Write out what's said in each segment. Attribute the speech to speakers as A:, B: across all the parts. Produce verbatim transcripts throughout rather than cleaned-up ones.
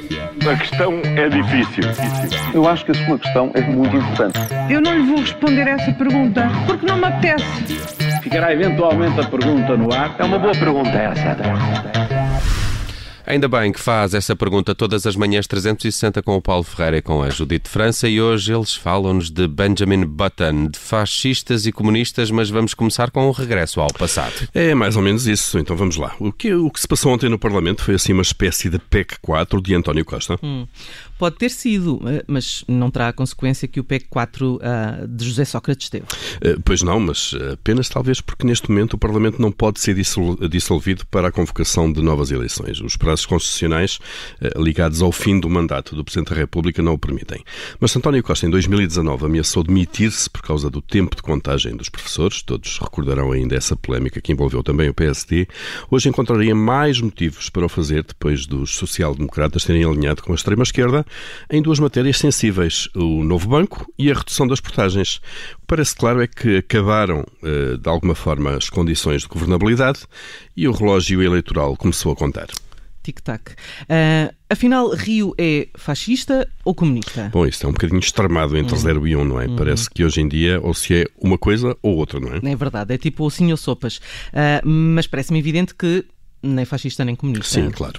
A: A questão é difícil.
B: Eu acho que a sua questão é muito importante.
C: Eu não lhe vou responder essa pergunta, porque não me apetece.
D: Ficará eventualmente a pergunta no ar.
B: É uma boa pergunta essa.
E: Ainda bem que faz essa pergunta todas as manhãs trezentos e sessenta com o Paulo Ferreira e com a Judite França, e hoje eles falam-nos de Benjamin Button, de fascistas e comunistas, mas vamos começar com um regresso ao passado.
F: É mais ou menos isso, então vamos lá. O que, o que se passou ontem no Parlamento foi assim uma espécie de P E C quatro de António Costa.
G: Hum. Pode ter sido, mas não terá a consequência que o P E C quatro uh, de José Sócrates teve.
F: Uh, pois não, mas apenas talvez porque neste momento o Parlamento não pode ser dissol- dissolvido para a convocação de novas eleições. Os prazos constitucionais uh, ligados ao fim do mandato do Presidente da República não o permitem. Mas António Costa, em dois mil e dezanove, ameaçou demitir-se por causa do tempo de contagem dos professores. Todos recordarão ainda essa polémica que envolveu também o P S D. Hoje encontraria mais motivos para o fazer, depois dos social-democratas terem alinhado com a extrema-esquerda em duas matérias sensíveis, o novo banco e a redução das portagens. O que parece claro é que acabaram, de alguma forma, as condições de governabilidade e o relógio eleitoral começou a contar.
G: Tic-tac. Uh, afinal, Rio é fascista ou comunista?
F: Bom, isso é um bocadinho extremado entre zero uhum. e um, não é? Uhum. Parece que hoje em dia ou se é uma coisa ou outra, não é?
G: É verdade, é tipo sim ou sopas. Uh, mas parece-me evidente que nem fascista nem comunista.
F: Sim, claro.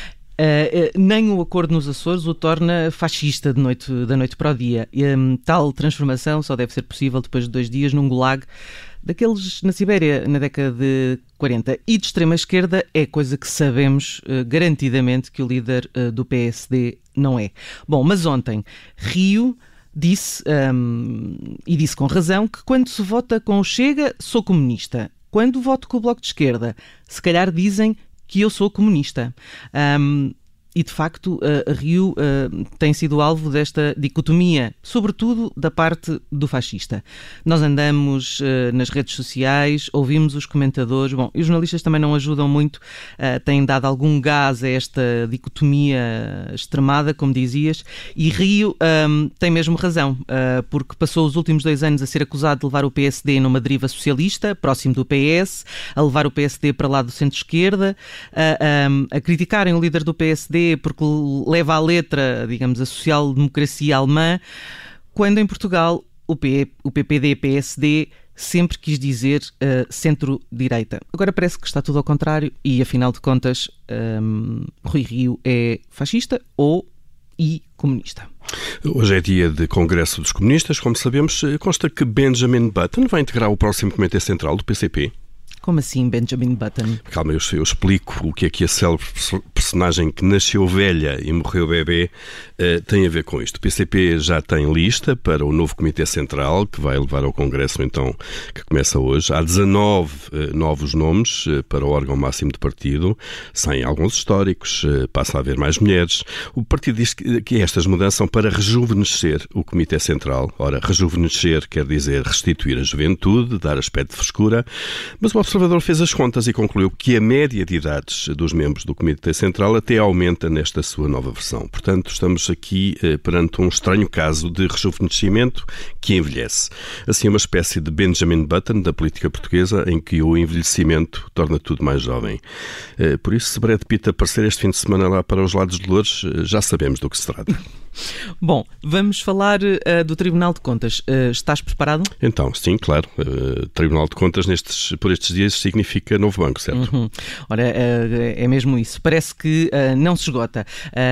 G: Uh, uh, nem o acordo nos Açores o torna fascista de noite, da noite para o dia. Um, tal transformação só deve ser possível depois de dois dias num gulag daqueles na Sibéria na década de quarenta. E de extrema-esquerda é coisa que sabemos uh, garantidamente que o líder uh, do P S D não é. Bom, mas ontem Rio disse, um, e disse com razão, que quando se vota com o Chega, sou comunista. Quando voto com o Bloco de Esquerda, se calhar dizem que eu sou comunista. Um, e, de facto, uh, Rio uh, tem sido alvo desta dicotomia, sobretudo da parte do fascista. Nós andamos uh, nas redes sociais, ouvimos os comentadores, bom, e os jornalistas também não ajudam muito, uh, têm dado algum gás a esta dicotomia extremada, como dizias, e Rio um, tem mesmo razão, uh, porque passou os últimos dois anos a ser acusado de levar o P S D numa deriva socialista, próximo do P S, a levar o P S D para lá do centro-esquerda, a, um, a criticarem o líder do P S D porque leva à letra, digamos, a social-democracia alemã, quando em Portugal o, P, o P P D-P S D sempre quis dizer uh, centro-direita. Agora parece que está tudo ao contrário e, afinal de contas, um, Rui Rio é fascista ou e comunista.
F: Hoje é dia de Congresso dos Comunistas, como sabemos. Consta que Benjamin Button vai integrar o próximo Comitê Central do P C P.
G: Como assim, Benjamin Button?
F: Calma, eu, eu explico o que é que a célebre personagem que nasceu velha e morreu bebê uh, tem a ver com isto. O P C P já tem lista para o novo Comitê Central, que vai levar ao Congresso, então, que começa hoje. Há dezanove uh, novos nomes uh, para o órgão máximo de partido, sem alguns históricos, uh, passa a haver mais mulheres. O partido diz que, que estas mudanças são para rejuvenescer o Comitê Central. Ora, rejuvenescer quer dizer restituir a juventude, dar aspecto de frescura, mas o O Observador fez as contas e concluiu que a média de idades dos membros do Comitê Central até aumenta nesta sua nova versão. Portanto, estamos aqui eh, perante um estranho caso de rejuvenescimento que envelhece. Assim, uma espécie de Benjamin Button da política portuguesa, em que o envelhecimento torna tudo mais jovem. Eh, por isso, se Brad Pitt aparecer este fim de semana lá para os lados de Loures, eh, já sabemos do que se trata.
G: Bom, vamos falar uh, do Tribunal de Contas. Uh, estás preparado?
F: Então, sim, claro. Uh, Tribunal de Contas nestes, por estes dias significa novo banco, certo?
G: Uhum. Ora, uh, é mesmo isso. Parece que uh, não se esgota.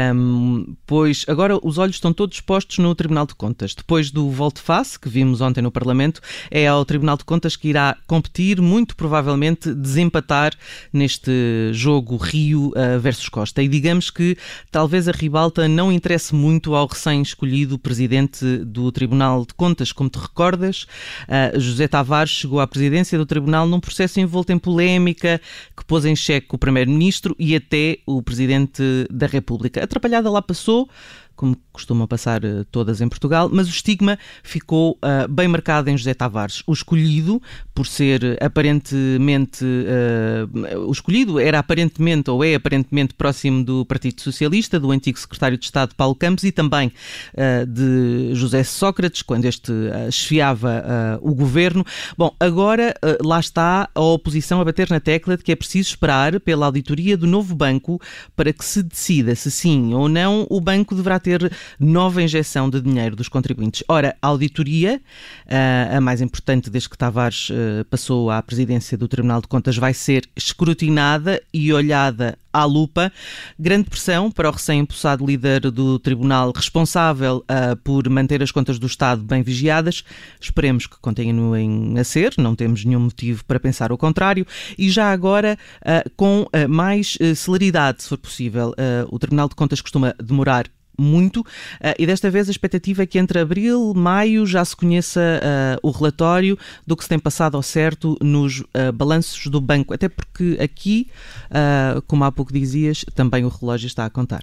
G: Um, pois agora os olhos estão todos postos no Tribunal de Contas. Depois do volte-face, que vimos ontem no Parlamento, é ao Tribunal de Contas que irá competir, muito provavelmente desempatar neste jogo Rio uh, versus Costa. E digamos que talvez a ribalta não interesse muito ao recém-escolhido presidente do Tribunal de Contas. Como te recordas, uh, José Tavares chegou à presidência do Tribunal num processo envolto em polémica que pôs em xeque o primeiro-ministro e até o presidente da República. A atrapalhada lá passou como costumam passar uh, todas em Portugal, mas o estigma ficou uh, bem marcado em José Tavares. O escolhido, por ser aparentemente... Uh, o escolhido era aparentemente, ou é aparentemente próximo do Partido Socialista, do antigo secretário de Estado Paulo Campos e também uh, de José Sócrates, quando este uh, chefiava uh, o governo. Bom, agora uh, lá está a oposição a bater na tecla de que é preciso esperar pela auditoria do novo banco para que se decida se sim ou não o banco deverá ter nova injeção de dinheiro dos contribuintes. Ora, a auditoria, uh, a mais importante desde que Tavares uh, passou à presidência do Tribunal de Contas, vai ser escrutinada e olhada à lupa. Grande pressão para o recém-empossado líder do Tribunal, responsável uh, por manter as contas do Estado bem vigiadas. Esperemos que continuem a ser, não temos nenhum motivo para pensar o contrário. E já agora, uh, com uh, mais uh, celeridade, se for possível. Uh, o Tribunal de Contas costuma demorar muito, uh, e desta vez a expectativa é que entre abril e maio já se conheça uh, o relatório do que se tem passado ao certo nos uh, balanços do banco, até porque aqui, uh, como há pouco dizias, também o relógio está a contar.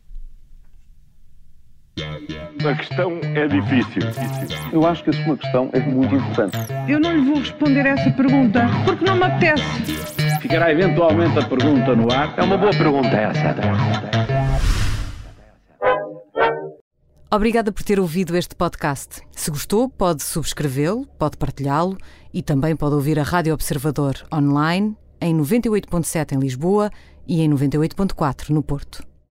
A: A questão é difícil.
B: Eu acho que a sua questão é muito importante.
C: Eu não lhe vou responder essa pergunta porque não me apetece.
D: Ficará eventualmente a pergunta no ar.
B: É uma boa pergunta essa.
H: Obrigada por ter ouvido este podcast. Se gostou, pode subscrevê-lo, pode partilhá-lo e também pode ouvir a Rádio Observador online em noventa e oito ponto sete em Lisboa e em noventa e oito ponto quatro no Porto.